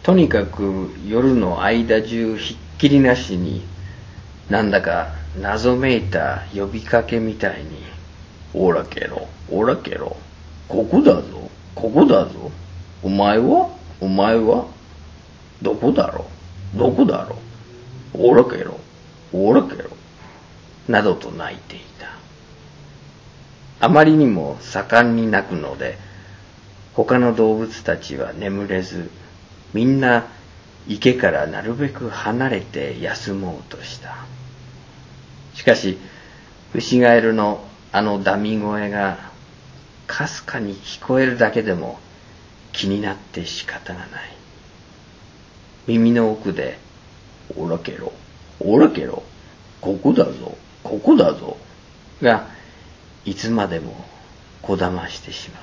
とにかく夜の間中ひっきりなしになんだか謎めいた呼びかけみたいに、オラケロ、オラケロ、ここだぞ、ここだぞ、お前はどこだろう、どこだろう、オラケロ、オラケロ、などと鳴いていた。あまりにも盛んに鳴くので、他の動物たちは眠れず、みんな池からなるべく離れて休もうとした。しかし、ウシガエルのあのダミ声がかすかに聞こえるだけでも気になって仕方がない。耳の奥で、オラケロ、オラケロ、ここだぞ、ここだぞ、がいつまでもこだましてしまう。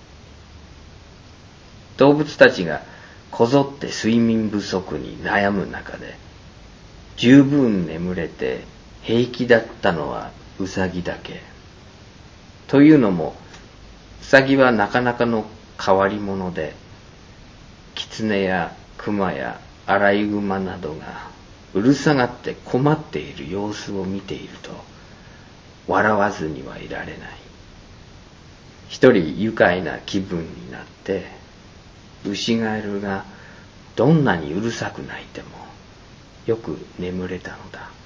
動物たちがこぞって睡眠不足に悩む中で、十分眠れて平気だったのはウサギだけ。というのも、ウサギはなかなかの変わり者で、キツネやクマやアライグマなどがうるさがって困っている様子を見ていると、笑わずにはいられない。一人愉快な気分になって、ウシガエルがどんなにうるさく鳴いてもよく眠れたのだ。